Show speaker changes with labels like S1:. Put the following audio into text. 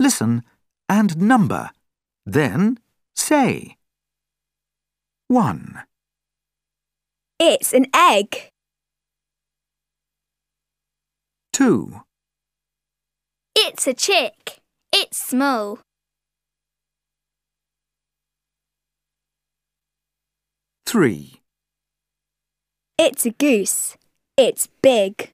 S1: listen and number. Then say. 1.
S2: It's an egg.
S1: 2.
S2: It's a chick. It's small.
S1: 3.
S2: It's a goose. It's big.